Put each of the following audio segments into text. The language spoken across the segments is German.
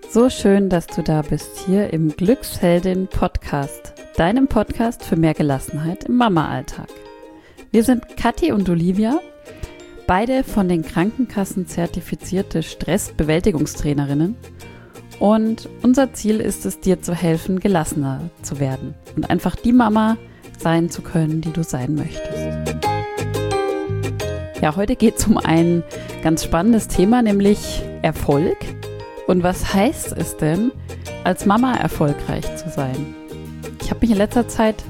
So schön, dass du da bist, hier im Glücksheldin-Podcast, deinem Podcast für mehr Gelassenheit im Mama-Alltag. Wir sind Kathi und Olivia, beide von den Krankenkassen zertifizierte Stressbewältigungstrainerinnen, und unser Ziel ist es, dir zu helfen, gelassener zu werden und einfach die Mama sein zu können, die du sein möchtest. Ja, heute geht es um ein ganz spannendes Thema, nämlich Erfolg. Und was heißt es denn, als Mama erfolgreich zu sein? Ich habe mich in letzter Zeit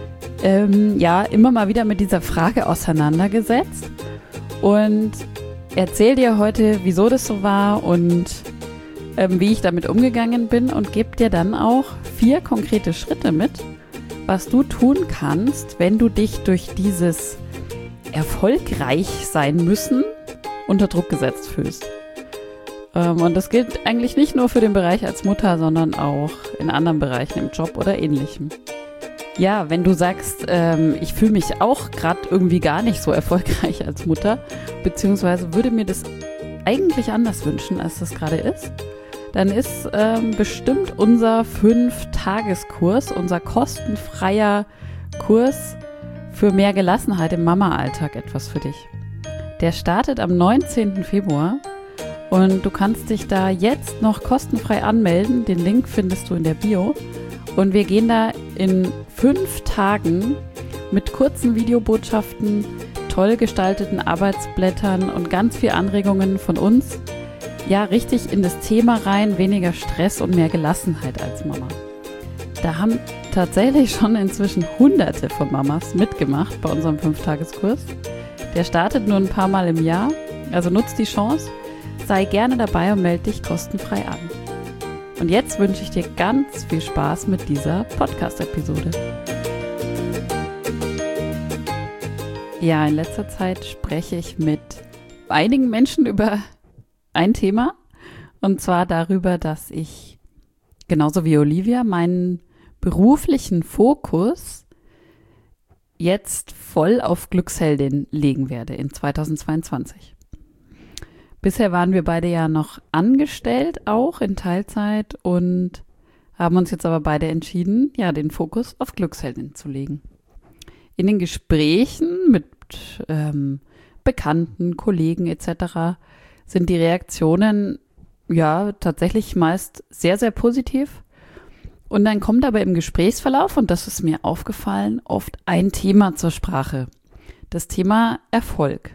immer mal wieder mit dieser Frage auseinandergesetzt und erzähle dir heute, wieso das so war und wie ich damit umgegangen bin, und gebe dir dann auch 4 konkrete Schritte mit, was du tun kannst, wenn du dich durch dieses erfolgreich sein müssen unter Druck gesetzt fühlst. Und das gilt eigentlich nicht nur für den Bereich als Mutter, sondern auch in anderen Bereichen, im Job oder ähnlichem. Ja, wenn du sagst, ich fühle mich auch gerade irgendwie gar nicht so erfolgreich als Mutter, beziehungsweise würde mir das eigentlich anders wünschen, als das gerade ist, dann ist bestimmt unser 5-Tageskurs, unser kostenfreier Kurs für mehr Gelassenheit im Mama-Alltag etwas für dich. Der startet am 19. Februar. Und du kannst dich da jetzt noch kostenfrei anmelden. Den Link findest du in der Bio. Und wir gehen da in 5 Tagen mit kurzen Videobotschaften, toll gestalteten Arbeitsblättern und ganz viel Anregungen von uns, ja, richtig in das Thema rein, weniger Stress und mehr Gelassenheit als Mama. Da haben tatsächlich schon inzwischen Hunderte von Mamas mitgemacht bei unserem 5-Tageskurs. Der startet nur ein paar Mal im Jahr, also nutzt die Chance. Sei gerne dabei und melde dich kostenfrei an. Und jetzt wünsche ich dir ganz viel Spaß mit dieser Podcast-Episode. Ja, in letzter Zeit spreche ich mit einigen Menschen über ein Thema. Und zwar darüber, dass ich, genauso wie Olivia, meinen beruflichen Fokus jetzt voll auf Glücksheldin legen werde in 2022. Bisher waren wir beide ja noch angestellt, auch in Teilzeit, und haben uns jetzt aber beide entschieden, ja, den Fokus auf Glücksheldin zu legen. In den Gesprächen mit Bekannten, Kollegen etc. sind die Reaktionen ja tatsächlich meist sehr, sehr positiv. Und dann kommt aber im Gesprächsverlauf, und das ist mir aufgefallen, oft ein Thema zur Sprache. Das Thema Erfolg.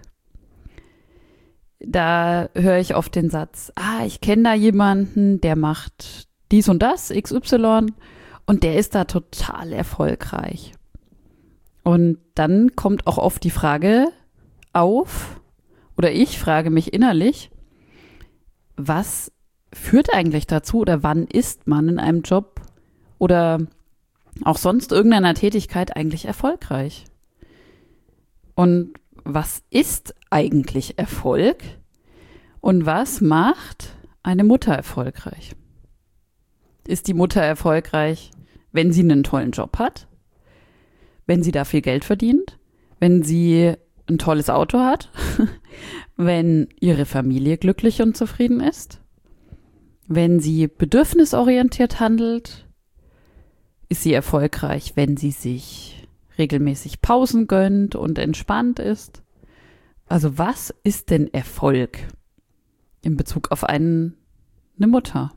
Da höre ich oft den Satz, ich kenne da jemanden, der macht dies und das, XY, und der ist da total erfolgreich. Und dann kommt auch oft die Frage auf, oder ich frage mich innerlich, was führt eigentlich dazu, oder wann ist man in einem Job oder auch sonst irgendeiner Tätigkeit eigentlich erfolgreich? Und was ist eigentlich Erfolg und was macht eine Mutter erfolgreich? Ist die Mutter erfolgreich, wenn sie einen tollen Job hat, wenn sie da viel Geld verdient, wenn sie ein tolles Auto hat, wenn ihre Familie glücklich und zufrieden ist, wenn sie bedürfnisorientiert handelt? Ist sie erfolgreich, wenn sie sich regelmäßig Pausen gönnt und entspannt ist? Also was ist denn Erfolg in Bezug auf eine Mutter?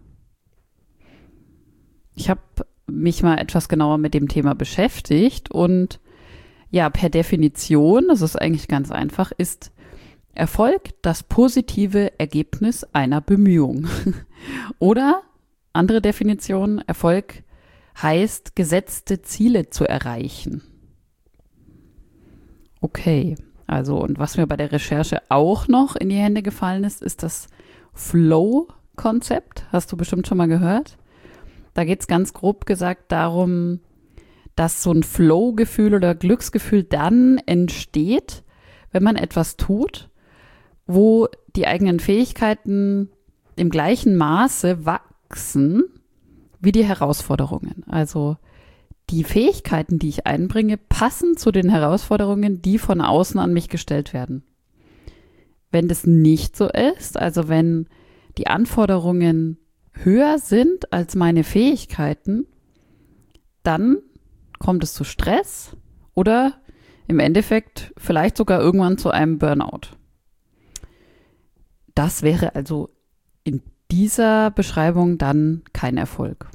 Ich habe mich mal etwas genauer mit dem Thema beschäftigt, und ja, per Definition, das ist eigentlich ganz einfach, ist Erfolg das positive Ergebnis einer Bemühung. Oder andere Definition, Erfolg heißt, gesetzte Ziele zu erreichen. Okay, also, und was mir bei der Recherche auch noch in die Hände gefallen ist, ist das Flow-Konzept. Hast du bestimmt schon mal gehört. Da geht es ganz grob gesagt darum, dass so ein Flow-Gefühl oder Glücksgefühl dann entsteht, wenn man etwas tut, wo die eigenen Fähigkeiten im gleichen Maße wachsen wie die Herausforderungen. Also die Fähigkeiten, die ich einbringe, passen zu den Herausforderungen, die von außen an mich gestellt werden. Wenn das nicht so ist, also wenn die Anforderungen höher sind als meine Fähigkeiten, dann kommt es zu Stress oder im Endeffekt vielleicht sogar irgendwann zu einem Burnout. Das wäre also in dieser Beschreibung dann kein Erfolg.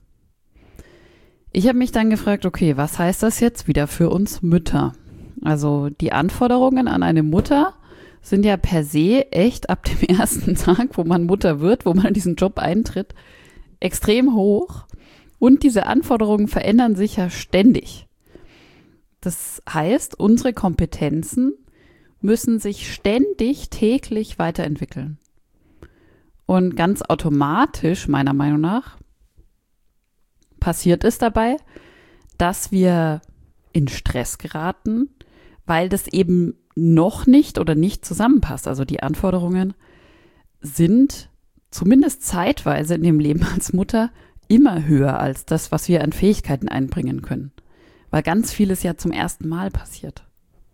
Ich habe mich dann gefragt, okay, was heißt das jetzt wieder für uns Mütter? Also die Anforderungen an eine Mutter sind ja per se echt ab dem ersten Tag, wo man Mutter wird, wo man in diesen Job eintritt, extrem hoch. Und diese Anforderungen verändern sich ja ständig. Das heißt, unsere Kompetenzen müssen sich ständig, täglich weiterentwickeln. Und ganz automatisch, meiner Meinung nach, passiert es dabei, dass wir in Stress geraten, weil das eben noch nicht oder nicht zusammenpasst. Also die Anforderungen sind zumindest zeitweise in dem Leben als Mutter immer höher als das, was wir an Fähigkeiten einbringen können. Weil ganz vieles ja zum ersten Mal passiert.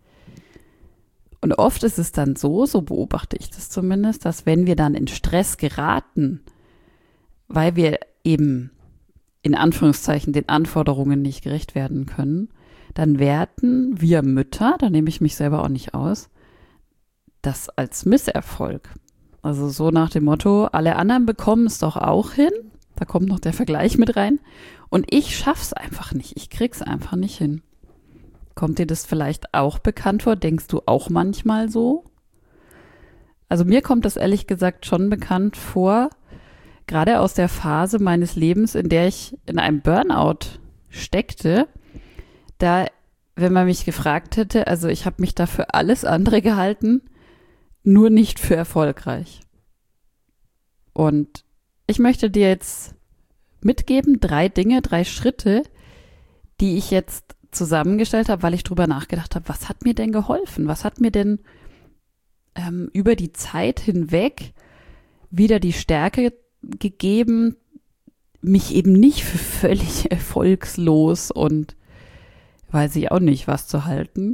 Und oft ist es dann so beobachte ich das zumindest, dass wenn wir dann in Stress geraten, weil wir eben in Anführungszeichen den Anforderungen nicht gerecht werden können, dann werten wir Mütter, da nehme ich mich selber auch nicht aus, das als Misserfolg. Also so nach dem Motto, alle anderen bekommen es doch auch hin, da kommt noch der Vergleich mit rein und ich schaff's einfach nicht, ich krieg's einfach nicht hin. Kommt dir das vielleicht auch bekannt vor? Denkst du auch manchmal so? Also mir kommt das ehrlich gesagt schon bekannt vor, gerade aus der Phase meines Lebens, in der ich in einem Burnout steckte, da, wenn man mich gefragt hätte, also ich habe mich da für alles andere gehalten, nur nicht für erfolgreich. Und ich möchte dir jetzt mitgeben, 3 Dinge, 3 Schritte, die ich jetzt zusammengestellt habe, weil ich drüber nachgedacht habe, was hat mir denn geholfen? Was hat mir denn über die Zeit hinweg wieder die Stärke gegeben, mich eben nicht für völlig erfolgslos und weiß ich auch nicht, was zu halten.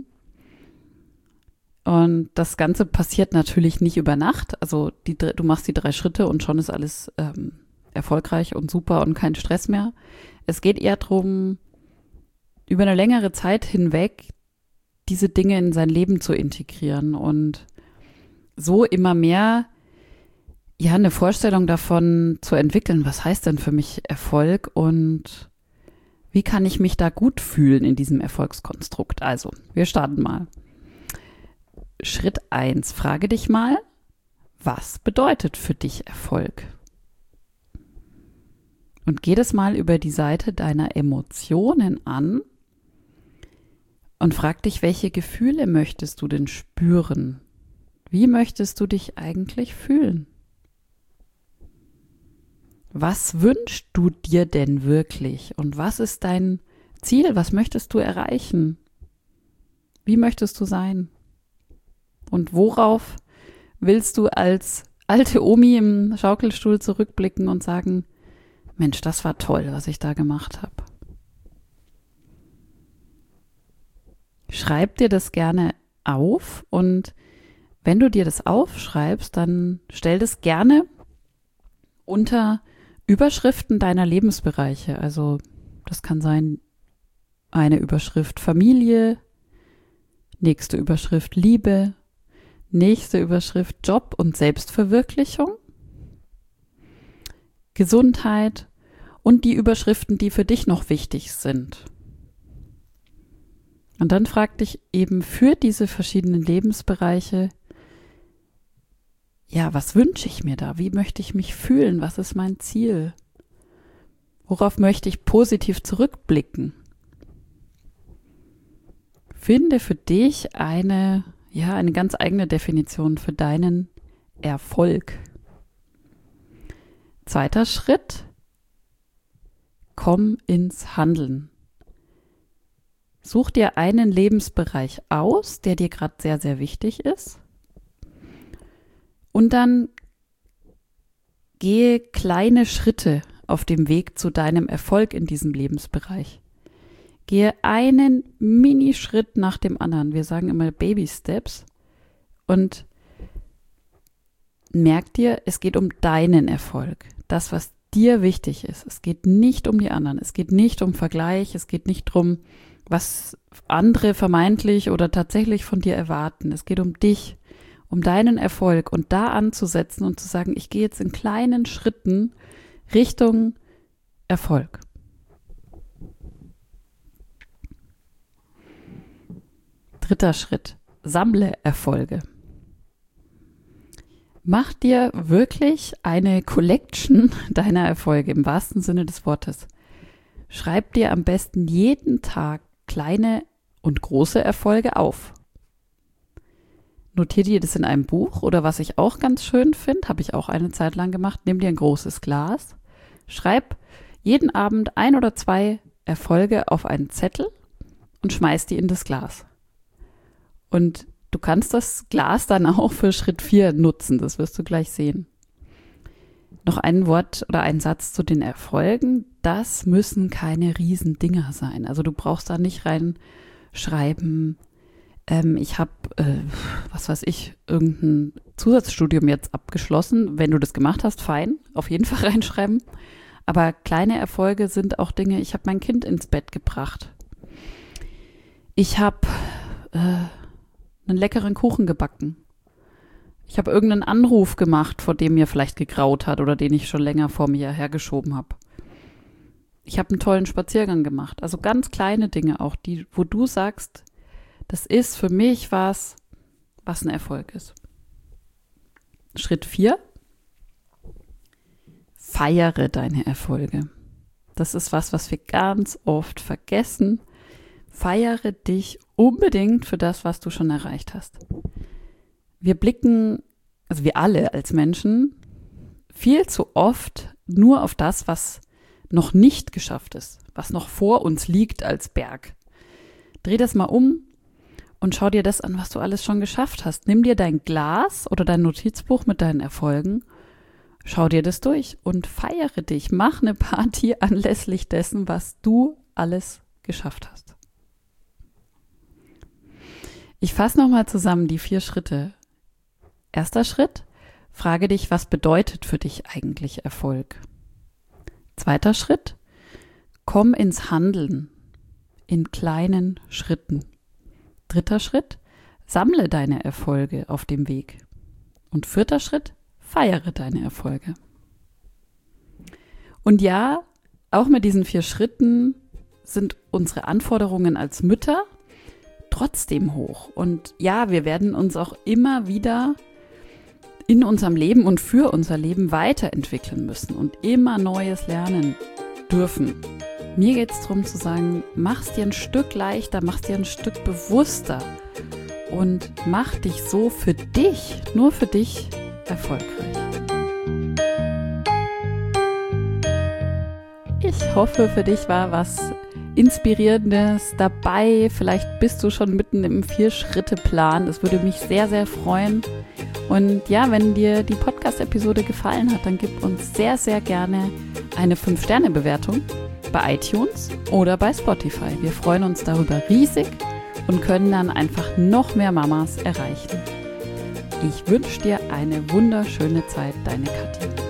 Und das Ganze passiert natürlich nicht über Nacht. Also du machst die 3 Schritte und schon ist alles erfolgreich und super und kein Stress mehr. Es geht eher darum, über eine längere Zeit hinweg diese Dinge in sein Leben zu integrieren und so immer mehr eine Vorstellung davon zu entwickeln, was heißt denn für mich Erfolg und wie kann ich mich da gut fühlen in diesem Erfolgskonstrukt. Also, wir starten mal. Schritt 1, frage dich mal, was bedeutet für dich Erfolg? Und geh das mal über die Seite deiner Emotionen an und frag dich, welche Gefühle möchtest du denn spüren? Wie möchtest du dich eigentlich fühlen? Was wünschst du dir denn wirklich? Und was ist dein Ziel? Was möchtest du erreichen? Wie möchtest du sein? Und worauf willst du als alte Omi im Schaukelstuhl zurückblicken und sagen, Mensch, das war toll, was ich da gemacht habe? Schreib dir das gerne auf und wenn du dir das aufschreibst, dann stell das gerne unter Überschriften deiner Lebensbereiche. Also das kann sein eine Überschrift Familie, nächste Überschrift Liebe, nächste Überschrift Job und Selbstverwirklichung, Gesundheit und die Überschriften, die für dich noch wichtig sind. Und dann frag dich eben für diese verschiedenen Lebensbereiche, ja, was wünsche ich mir da? Wie möchte ich mich fühlen? Was ist mein Ziel? Worauf möchte ich positiv zurückblicken? Finde für dich eine ganz eigene Definition für deinen Erfolg. 2. Schritt, komm ins Handeln. Such dir einen Lebensbereich aus, der dir gerade sehr, sehr wichtig ist. Und dann gehe kleine Schritte auf dem Weg zu deinem Erfolg in diesem Lebensbereich. Gehe einen Minischritt nach dem anderen. Wir sagen immer Baby Steps. Und merk dir, es geht um deinen Erfolg. Das, was dir wichtig ist. Es geht nicht um die anderen. Es geht nicht um Vergleich. Es geht nicht darum, was andere vermeintlich oder tatsächlich von dir erwarten. Es geht um dich, um deinen Erfolg und da anzusetzen und zu sagen, ich gehe jetzt in kleinen Schritten Richtung Erfolg. Dritter Schritt, sammle Erfolge. Mach dir wirklich eine Collection deiner Erfolge im wahrsten Sinne des Wortes. Schreib dir am besten jeden Tag kleine und große Erfolge auf. Notier dir das in einem Buch oder was ich auch ganz schön finde, habe ich auch eine Zeit lang gemacht, nimm dir ein großes Glas, schreib jeden Abend 1 oder 2 Erfolge auf einen Zettel und schmeiß die in das Glas. Und du kannst das Glas dann auch für Schritt 4 nutzen, das wirst du gleich sehen. Noch ein Wort oder ein Satz zu den Erfolgen. Das müssen keine Riesendinger sein. Also du brauchst da nicht reinschreiben, ich habe, irgendein Zusatzstudium jetzt abgeschlossen. Wenn du das gemacht hast, fein, auf jeden Fall reinschreiben. Aber kleine Erfolge sind auch Dinge, ich habe mein Kind ins Bett gebracht. Ich habe einen leckeren Kuchen gebacken. Ich habe irgendeinen Anruf gemacht, vor dem mir vielleicht gegraut hat oder den ich schon länger vor mir hergeschoben habe. Ich habe einen tollen Spaziergang gemacht. Also ganz kleine Dinge auch, die, wo du sagst, das ist für mich was ein Erfolg ist. Schritt 4. Feiere deine Erfolge. Das ist was wir ganz oft vergessen. Feiere dich unbedingt für das, was du schon erreicht hast. Wir blicken, also wir alle als Menschen, viel zu oft nur auf das, was noch nicht geschafft ist, was noch vor uns liegt als Berg. Dreh das mal um und schau dir das an, was du alles schon geschafft hast. Nimm dir dein Glas oder dein Notizbuch mit deinen Erfolgen, schau dir das durch und feiere dich. Mach eine Party anlässlich dessen, was du alles geschafft hast. Ich fasse nochmal zusammen die 4 Schritte. Erster Schritt, frage dich, was bedeutet für dich eigentlich Erfolg? Zweiter Schritt, komm ins Handeln in kleinen Schritten. Dritter Schritt, sammle deine Erfolge auf dem Weg. Und 4. Schritt, feiere deine Erfolge. Und ja, auch mit diesen 4 Schritten sind unsere Anforderungen als Mütter trotzdem hoch. Und ja, wir werden uns auch immer wieder in unserem Leben und für unser Leben weiterentwickeln müssen und immer Neues lernen dürfen. Mir geht es darum zu sagen, mach's dir ein Stück leichter, mach's dir ein Stück bewusster und mach dich so für dich, nur für dich erfolgreich. Ich hoffe, für dich war was Inspirierendes dabei. Vielleicht bist du schon mitten im 4-Schritte-Plan. Das würde mich sehr, sehr freuen. Und ja, wenn dir die Podcast-Episode gefallen hat, dann gib uns sehr, sehr gerne eine 5-Sterne-Bewertung bei iTunes oder bei Spotify. Wir freuen uns darüber riesig und können dann einfach noch mehr Mamas erreichen. Ich wünsche dir eine wunderschöne Zeit, deine Kathi.